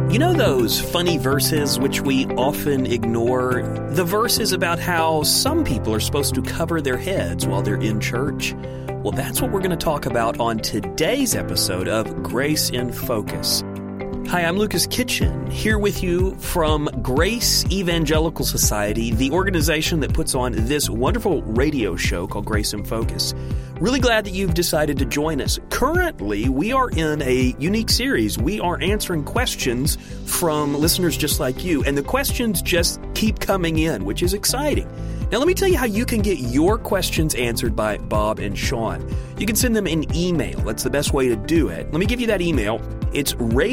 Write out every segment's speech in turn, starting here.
You know those funny verses which we often ignore? The verses about how some people are supposed to cover their heads while they're in church? Well, that's what we're going to talk about on today's episode of Grace in Focus. Hi, I'm Lucas Kitchen, here with you from Grace Evangelical Society, the organization that puts on this wonderful radio show called Grace in Focus. Really glad that you've decided to join us. Currently, we are in a unique series. We are answering questions from listeners just like you, and the questions just keep coming in, which is exciting. Now, let me tell you how you can get your questions answered by Bob and Sean. You can send them an email. That's the best way to do it. Let me give you that email. It's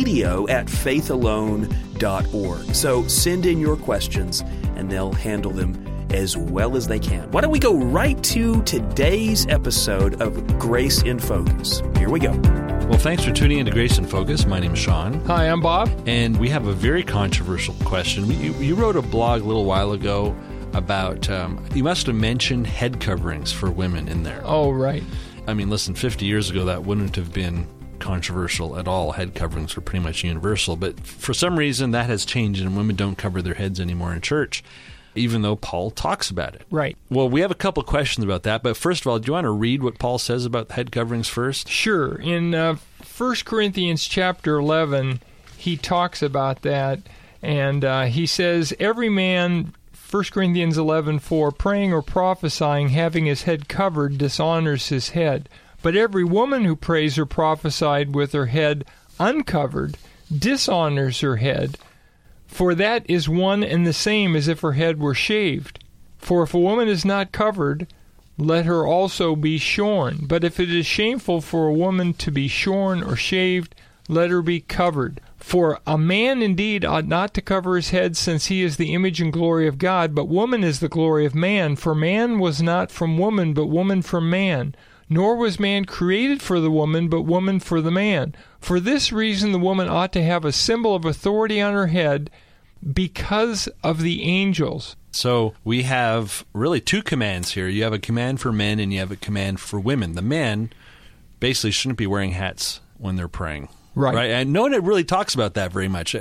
radio@faithalone.org. So send in your questions, and they'll handle them as well as they can. Why don't we go right to today's episode of Grace in Focus? Here we go. Well, thanks for tuning into Grace in Focus. My name is Sean. Hi, I'm Bob. And we have a very controversial question. You wrote a blog a little while ago about, you must have mentioned head coverings for women in there. Oh, right. I mean, listen, 50 years ago, that wouldn't have been controversial at all. Head coverings were pretty much universal. But for some reason, that has changed, and women don't cover their heads anymore in church, even though Paul talks about it. Right. Well, we have a couple questions about that. But first of all, do you want to read what Paul says about head coverings first? Sure. In 1 Corinthians chapter 11, he talks about that, and he says, every man, 1 Corinthians 11:4, praying or prophesying, having his head covered, dishonors his head. But every woman who prays or prophesied with her head uncovered dishonors her head, for that is one and the same as if her head were shaved. For if a woman is not covered, let her also be shorn. But if it is shameful for a woman to be shorn or shaved, let her be covered. For a man indeed ought not to cover his head, since he is the image and glory of God, but woman is the glory of man. For man was not from woman, but woman from man. Nor was man created for the woman, but woman for the man. For this reason the woman ought to have a symbol of authority on her head, because of the angels. So we have really two commands here. You have a command for men and you have a command for women. The men basically shouldn't be wearing hats when they're praying. Right. And no one really talks about that very much.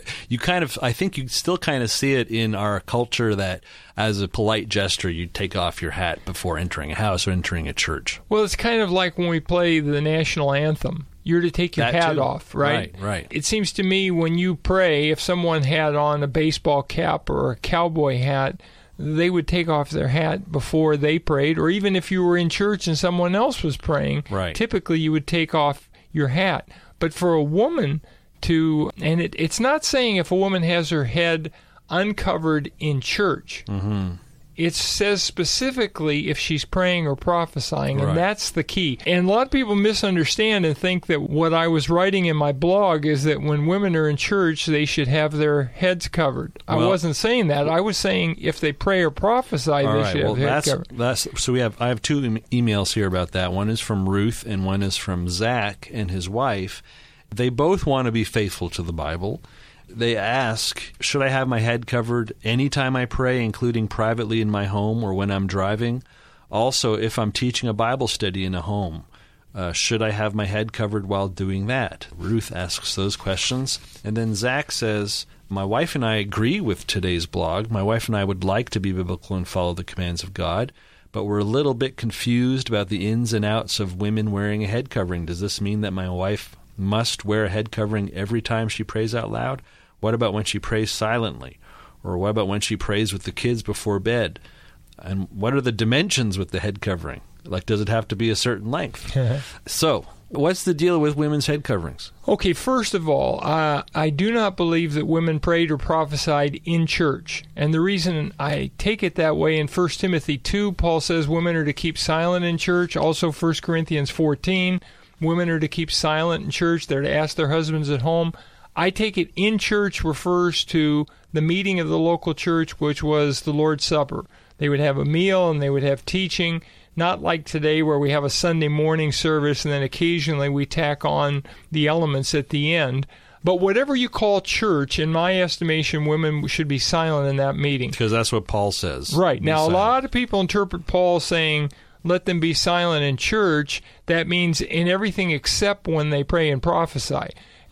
I think you still kind of see it in our culture that as a polite gesture, you take off your hat before entering a house or entering a church. Well, it's kind of like when we play the national anthem. You're to take your hat off, right? Right. It seems to me when you pray, if someone had on a baseball cap or a cowboy hat, they would take off their hat before they prayed, or even if you were in church and someone else was praying, typically you would take off your hat. But for a woman to, and it's not saying if a woman has her head uncovered in church. Mm-hmm. It says specifically if she's praying or prophesying, and that's the key. And a lot of people misunderstand and think that what I was writing in my blog is that when women are in church, they should have their heads covered. I wasn't saying that. I was saying if they pray or prophesy, they should have heads covered. So I have two emails here about that. One is from Ruth, and one is from Zach and his wife. They both want to be faithful to the Bible. They ask, should I have my head covered anytime I pray, including privately in my home or when I'm driving? Also, if I'm teaching a Bible study in a home, should I have my head covered while doing that? Ruth asks those questions. And then Zach says, my wife and I agree with today's blog. My wife and I would like to be biblical and follow the commands of God, but we're a little bit confused about the ins and outs of women wearing a head covering. Does this mean that my wife must wear a head covering every time she prays out loud? What about when she prays silently? Or what about when she prays with the kids before bed? And what are the dimensions with the head covering? Like, does it have to be a certain length? So, what's the deal with women's head coverings? Okay, first of all, I do not believe that women prayed or prophesied in church. And the reason I take it that way, in 1 Timothy 2, Paul says women are to keep silent in church. Also, 1 Corinthians 14, women are to keep silent in church. They're to ask their husbands at home. I take it in church refers to the meeting of the local church, which was the Lord's Supper. They would have a meal and they would have teaching, not like today where we have a Sunday morning service and then occasionally we tack on the elements at the end. But whatever you call church, in my estimation, women should be silent in that meeting. Because that's what Paul says. Right. Now, a lot of people interpret Paul saying, let them be silent in church. That means in everything except when they pray and prophesy.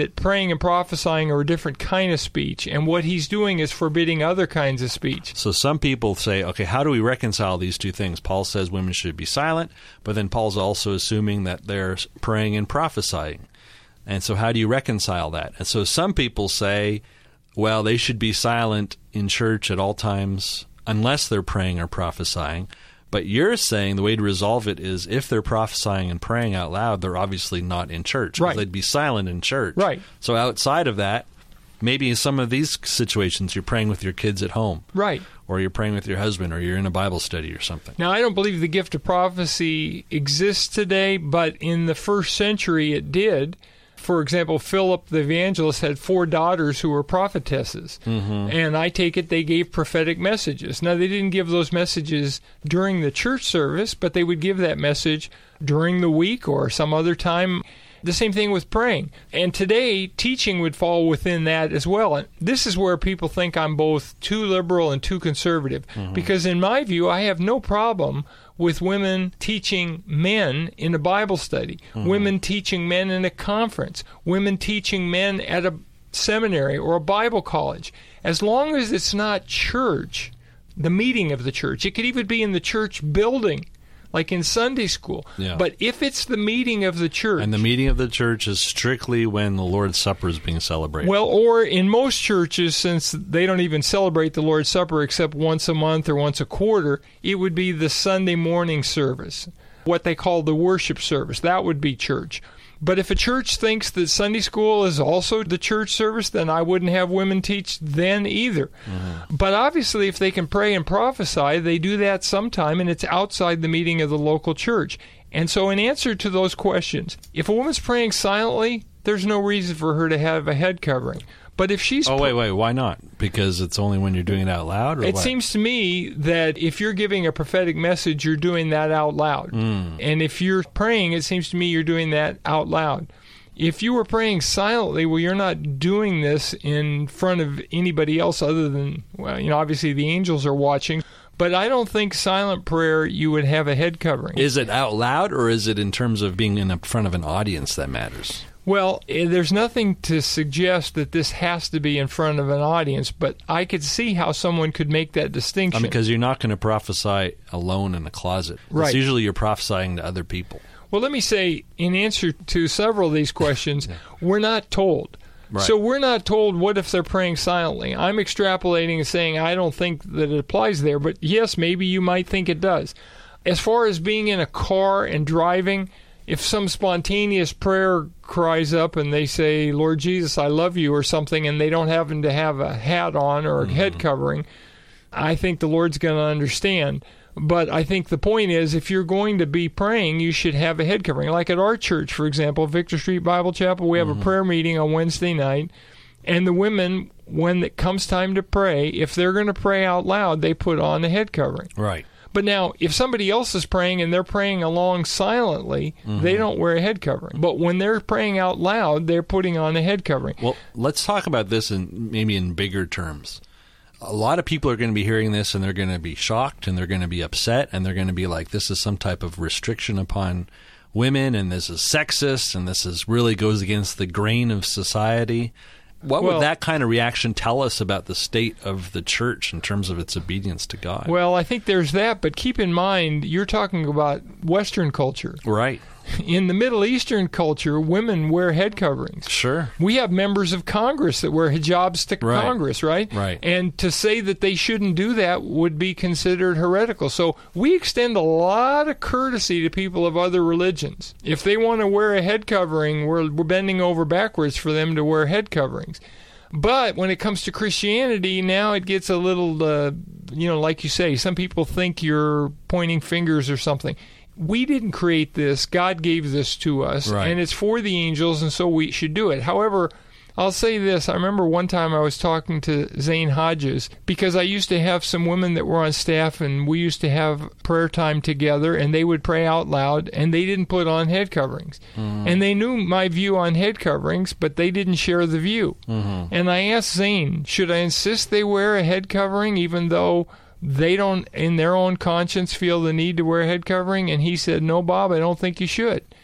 that praying and prophesying are a different kind of speech, and what he's doing is forbidding other kinds of speech. So some people say, okay, how do we reconcile these two things? Paul says women should be silent, but then Paul's also assuming that they're praying and prophesying. And so how do you reconcile that? And so some people say, well, they should be silent in church at all times unless they're praying or prophesying. But you're saying the way to resolve it is if they're prophesying and praying out loud, they're obviously not in church. Right. They'd be silent in church. Right. So outside of that, maybe in some of these situations you're praying with your kids at home. Right. Or you're praying with your husband, or you're in a Bible study or something. Now, I don't believe the gift of prophecy exists today, but in the first century it did. For example, Philip the evangelist had 4 daughters who were prophetesses, and I take it they gave prophetic messages. Now, they didn't give those messages during the church service, but they would give that message during the week or some other time. The same thing with praying. And today, teaching would fall within that as well. And this is where people think I'm both too liberal and too conservative, because in my view, I have no problem with women teaching men in a Bible study, women teaching men in a conference, women teaching men at a seminary or a Bible college. As long as it's not church, the meeting of the church. It could even be in the church building, like in Sunday school. Yeah. But if it's the meeting of the church... And the meeting of the church is strictly when the Lord's Supper is being celebrated. Well, or in most churches, since they don't even celebrate the Lord's Supper except once a month or once a quarter, it would be the Sunday morning service, what they call the worship service. That would be church. But if a church thinks that Sunday school is also the church service, then I wouldn't have women teach then either. But obviously, if they can pray and prophesy, they do that sometime, and it's outside the meeting of the local church. And so in answer to those questions, if a woman's praying silently, there's no reason for her to have a head covering. But if she's... wait, why not? Because it's only when you're doing it out loud? Or it what? seems to me that if you're giving a prophetic message, you're doing that out loud. And if you're praying, it seems to me you're doing that out loud. If you were praying silently, well, you're not doing this in front of anybody else other than, well, obviously the angels are watching. But I don't think silent prayer you would have a head covering. Is it out loud, or is it in terms of being in front of an audience that matters? Well, there's nothing to suggest that this has to be in front of an audience, but I could see how someone could make that distinction. Because you're not going to prophesy alone in a closet. Right. It's usually you're prophesying to other people. Well, let me say, in answer to several of these questions, we're not told. Right. So we're not told what if they're praying silently. I'm extrapolating and saying I don't think that it applies there, but yes, maybe you might think it does. As far as being in a car and driving, if some spontaneous prayer cries up and they say, Lord Jesus, I love you, or something, and they don't happen to have a hat on or a head covering, I think the Lord's going to understand. But I think the point is, if you're going to be praying, you should have a head covering. Like at our church, for example, Victor Street Bible Chapel, we have a prayer meeting on Wednesday night, and the women, when it comes time to pray, if they're going to pray out loud, they put on a head covering. Right. But now, if somebody else is praying and they're praying along silently, they don't wear a head covering. But when they're praying out loud, they're putting on a head covering. Well, let's talk about this maybe in bigger terms. A lot of people are going to be hearing this, and they're going to be shocked, and they're going to be upset, and they're going to be like, this is some type of restriction upon women, and this is sexist, and this is really goes against the grain of society. What would that kind of reaction tell us about the state of the church in terms of its obedience to God? Well, I think there's that, but keep in mind, you're talking about Western culture. Right. In the Middle Eastern culture, women wear head coverings. Sure. We have members of Congress that wear hijabs to Congress, right? Right. And to say that they shouldn't do that would be considered heretical. So we extend a lot of courtesy to people of other religions. If they want to wear a head covering, we're bending over backwards for them to wear head coverings. But when it comes to Christianity, now it gets a little, like you say, some people think you're pointing fingers or something. We didn't create this. God gave this to us, and it's for the angels, and so we should do it. However, I'll say this. I remember one time I was talking to Zane Hodges, because I used to have some women that were on staff, and we used to have prayer time together, and they would pray out loud, and they didn't put on head coverings. And they knew my view on head coverings, but they didn't share the view. And I asked Zane, should I insist they wear a head covering even though they don't, in their own conscience, feel the need to wear a head covering? And he said, no, Bob, I don't think you should.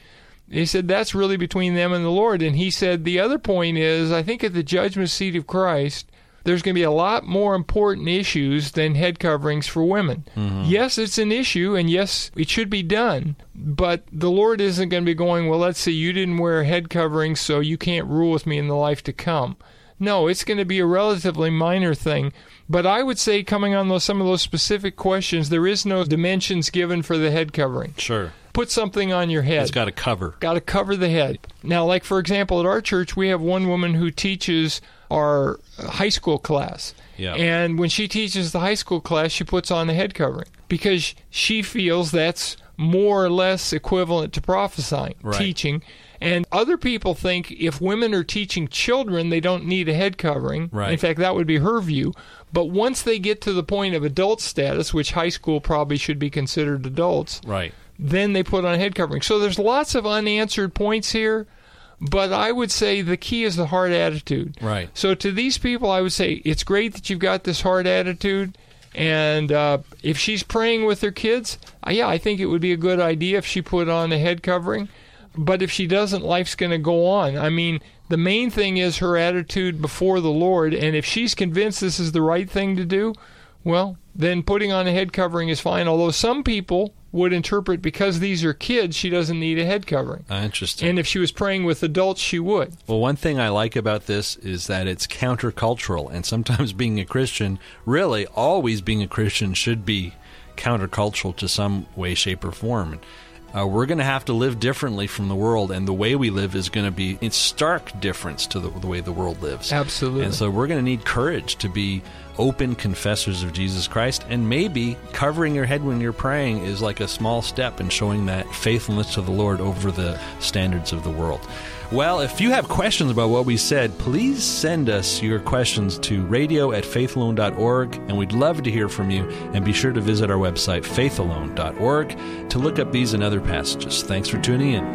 He said that's really between them and the Lord. And he said the other point is, I think at the judgment seat of Christ, there's going to be a lot more important issues than head coverings for women. Mm-hmm. Yes, it's an issue, and yes, it should be done. But the Lord isn't going to be going, well, let's see, you didn't wear head coverings, so you can't rule with me in the life to come. No, it's going to be a relatively minor thing. But I would say, coming on some of those specific questions, there is no dimensions given for the head covering. Sure. Put something on your head. It's got to cover. Got to cover the head. Now, like, for example, at our church, we have one woman who teaches our high school class. Yeah. And when she teaches the high school class, she puts on the head covering because she feels that's more or less equivalent to prophesying, right. Teaching. And other people think if women are teaching children, they don't need a head covering. Right. In fact, that would be her view. But once they get to the point of adult status, which high school probably should be considered adults, right, then they put on a head covering. So there's lots of unanswered points here, but I would say the key is the heart attitude. Right. So to these people, I would say it's great that you've got this heart attitude, and if she's praying with her kids, I think it would be a good idea if she put on a head covering. But if she doesn't, life's going to go on. I mean, the main thing is her attitude before the Lord, and if she's convinced this is the right thing to do, well, then putting on a head covering is fine, although some people would interpret because these are kids, she doesn't need a head covering. Interesting. And if she was praying with adults, she would. Well, one thing I like about this is that it's countercultural, and sometimes being a Christian, really always being a Christian, should be countercultural to some way, shape, or form. We're going to have to live differently from the world, and the way we live is going to be in stark difference to the way the world lives. Absolutely. And so we're going to need courage to be open confessors of Jesus Christ, and maybe covering your head when you're praying is like a small step in showing that faithfulness to the Lord over the standards of the world. Well, if you have questions about what we said, please send us your questions to radio@faithalone.org, and we'd love to hear from you. And be sure to visit our website, faithalone.org, to look up these and other passages. Thanks for tuning in.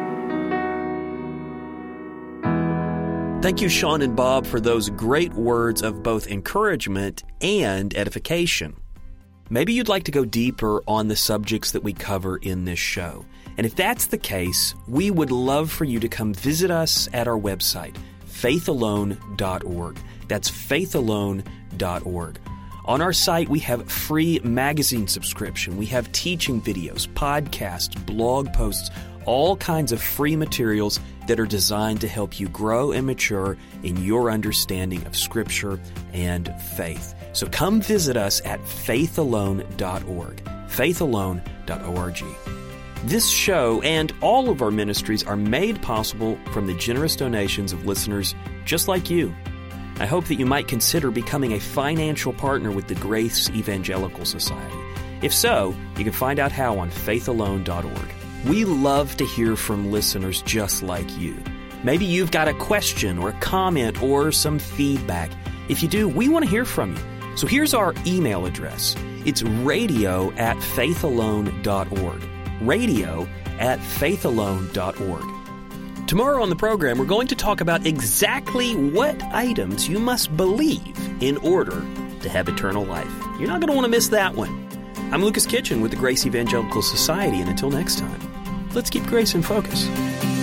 Thank you, Sean and Bob, for those great words of both encouragement and edification. Maybe you'd like to go deeper on the subjects that we cover in this show. And if that's the case, we would love for you to come visit us at our website, faithalone.org. That's faithalone.org. On our site, we have free magazine subscription. We have teaching videos, podcasts, blog posts, all kinds of free materials that are designed to help you grow and mature in your understanding of Scripture and faith. So come visit us at faithalone.org, faithalone.org. This show and all of our ministries are made possible from the generous donations of listeners just like you. I hope that you might consider becoming a financial partner with the Grace Evangelical Society. If so, you can find out how on faithalone.org. We love to hear from listeners just like you. Maybe you've got a question or a comment or some feedback. If you do, we want to hear from you. So here's our email address. It's radio@faithalone.org. radio@faithalone.org. Tomorrow on the program, we're going to talk about exactly what items you must believe in order to have eternal life. You're not going to want to miss that one. I'm Lucas Kitchen with the Grace Evangelical Society, and until next time, let's keep grace in focus.